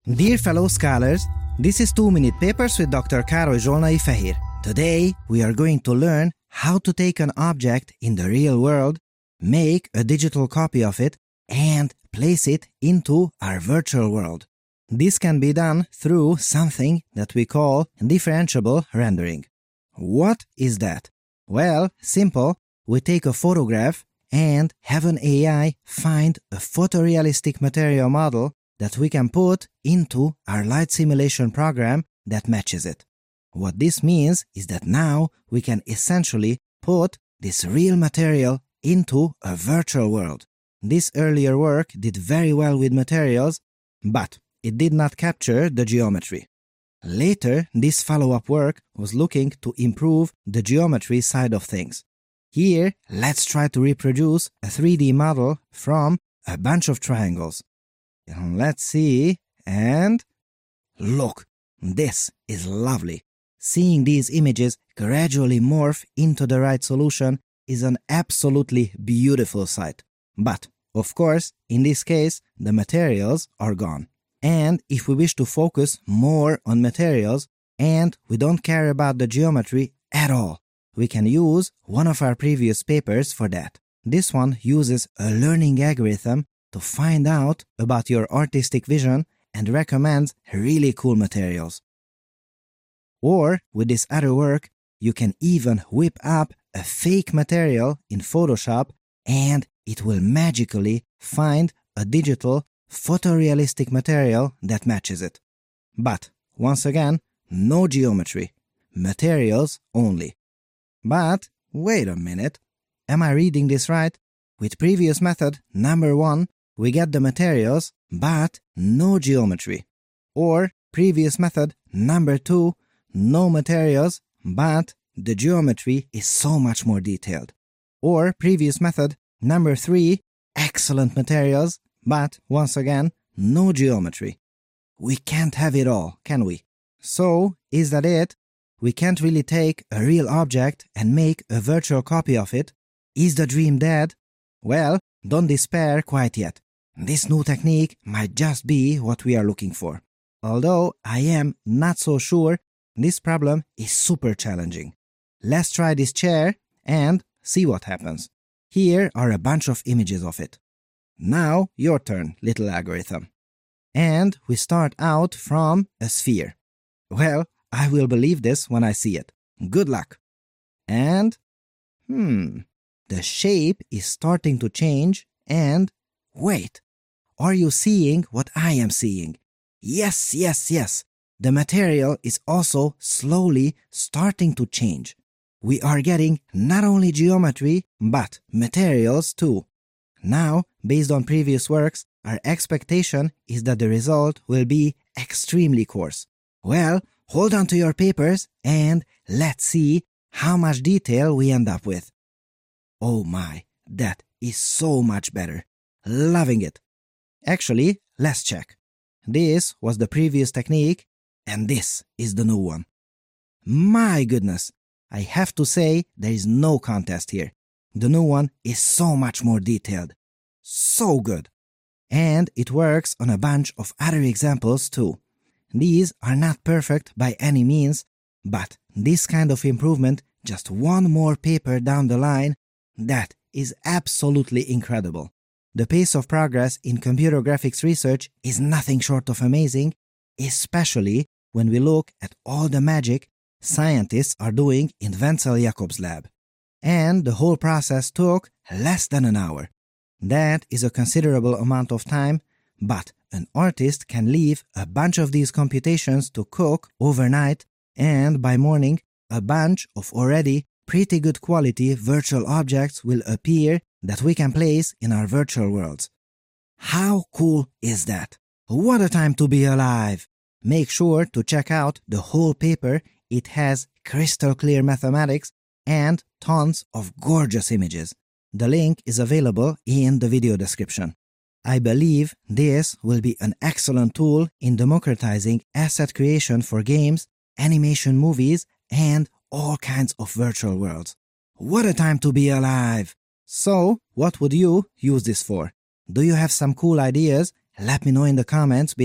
Dear fellow scholars, this is 2-Minute Papers with Dr. Károly Zsolnai Fehér. Today, we are going to learn how to take an object in the real world, make a digital copy of it, and place it into our virtual world. This can be done through something that we call differentiable rendering. What is that? Well, simple. We take a photograph and have an AI find a photorealistic material model that we can put into our light simulation program that matches it. What this means is that now we can essentially put this real material into a virtual world. This earlier work did very well with materials, but it did not capture the geometry. Later, this follow-up work was looking to improve the geometry side of things. Here, let's try to reproduce a 3D model from a bunch of triangles. Let's see, and look, this is lovely. Seeing these images gradually morph into the right solution is an absolutely beautiful sight. But, of course, in this case, the materials are gone. And if we wish to focus more on materials and we don't care about the geometry at all, we can use one of our previous papers for that. This one uses a learning algorithm to find out about your artistic vision and recommends really cool materials. Or, with this other work, you can even whip up a fake material in Photoshop and it will magically find a digital photorealistic material that matches it. But, once again, no geometry. Materials only. But, wait a minute. Am I reading this right? With previous method, number 1, we get the materials, but no geometry. Or, previous method, number 2, no materials, but the geometry is so much more detailed. Or, previous method, number 3, excellent materials, but, once again, no geometry. We can't have it all, can we? So, is that it? We can't really take a real object and make a virtual copy of it? Is the dream dead? Well, don't despair quite yet. This new technique might just be what we are looking for. Although I am not so sure, this problem is super challenging. Let's try this chair and see what happens. Here are a bunch of images of it. Now, your turn, little algorithm. And we start out from a sphere. Well, I will believe this when I see it. Good luck. And, the shape is starting to change and, wait, are you seeing what I am seeing? Yes. The material is also slowly starting to change. We are getting not only geometry, but materials too. Now, based on previous works, our expectation is that the result will be extremely coarse. Well, hold on to your papers and let's see how much detail we end up with. Oh my, that is so much better. Loving it. Actually, let's check. This was the previous technique and this is the new one. My goodness, I have to say there is no contest here. The new one is so much more detailed. So good. And it works on a bunch of other examples too. These are not perfect by any means, but this kind of improvement just one more paper down the line, that is absolutely incredible. The pace of progress in computer graphics research is nothing short of amazing, especially when we look at all the magic scientists are doing in Wenzel Jakob's lab. And the whole process took less than an hour. That is a considerable amount of time, but an artist can leave a bunch of these computations to cook overnight, and by morning, a bunch of already pretty good quality virtual objects will appear that we can place in our virtual worlds. How cool is that? What a time to be alive! Make sure to check out the whole paper. It has crystal clear mathematics and tons of gorgeous images. The link is available in the video description. I believe this will be an excellent tool in democratizing asset creation for games, animation movies, and all kinds of virtual worlds. What a time to be alive! So, what would you use this for? Do you have some cool ideas? Let me know in the comments below.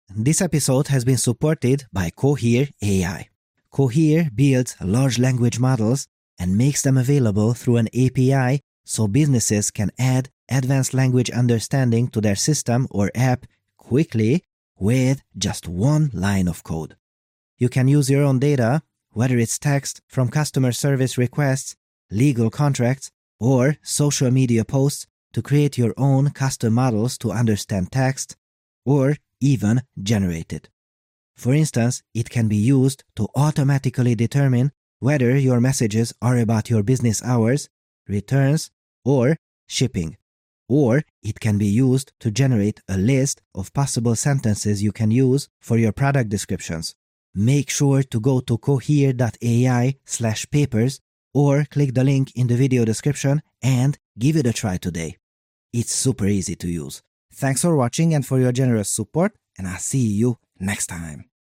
This episode has been supported by Cohere AI. Cohere builds large language models and makes them available through an API so businesses can add advanced language understanding to their system or app quickly with just one line of code. You can use your own data, whether it's text from customer service requests, legal contracts, or social media posts, to create your own custom models to understand text or even generate it. For instance, it can be used to automatically determine whether your messages are about your business hours, returns, or shipping. Or it can be used to generate a list of possible sentences you can use for your product descriptions. Make sure to go to cohere.ai/papers or click the link in the video description and give it a try today. It's super easy to use. Thanks for watching and for your generous support, and I'll see you next time.